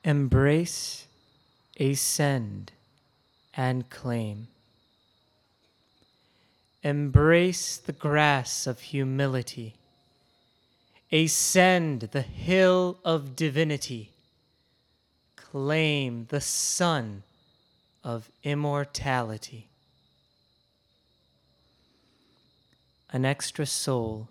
Embrace, ascend, and claim. Embrace the grass of humility. Ascend the hill of divinity. Claim the sun of immortality. An extra soul.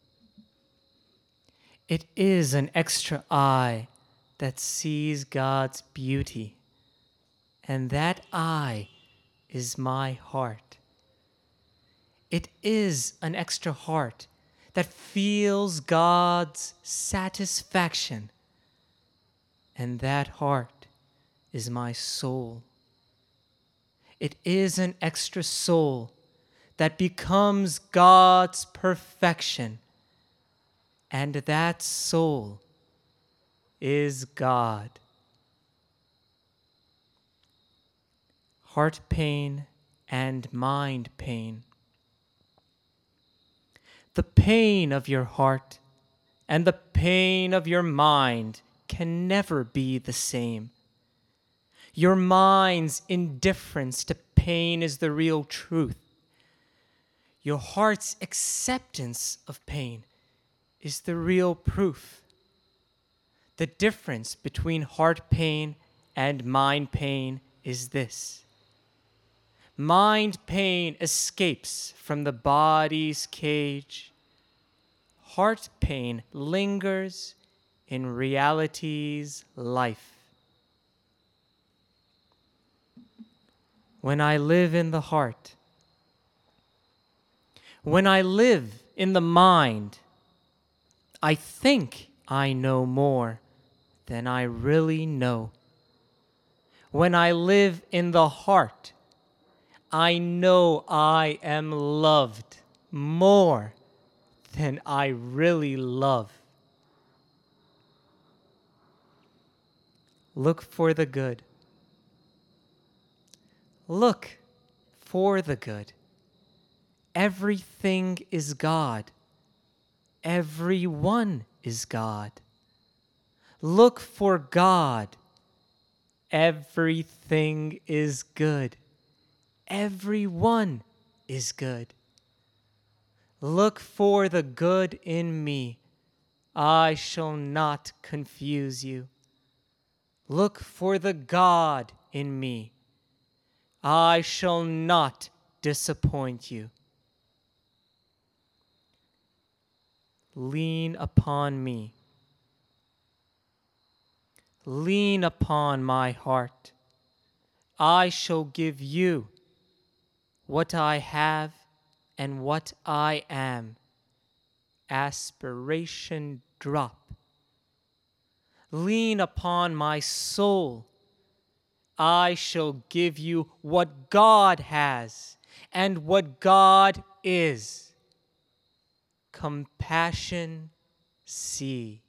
It is an extra eye that sees God's beauty, and that eye is my heart. It is an extra heart that feels God's satisfaction, and that heart is my soul. It is an extra soul that becomes God's perfection, and that soul is God. Heart pain and mind pain. The pain of your heart and the pain of your mind can never be the same. Your mind's indifference to pain is the real truth. Your heart's acceptance of pain is the real proof. The difference between heart pain and mind pain is this. Mind pain escapes from the body's cage. Heart pain lingers in reality's life. When I live in the heart, when I live in the mind, I think I know more than I really know. When I live in the heart, I know I am loved more than I really love. Look for the good. Look for the good. Everything is God. Everyone is God. Look for God. Everything is good. Everyone is good. Look for the good in me. I shall not confuse you. Look for the God in me. I shall not disappoint you. Lean upon me. Lean upon my heart. I shall give you what I have and what I am. Aspiration drop. Lean upon my soul. I shall give you what God has and what God is. Compassion, see.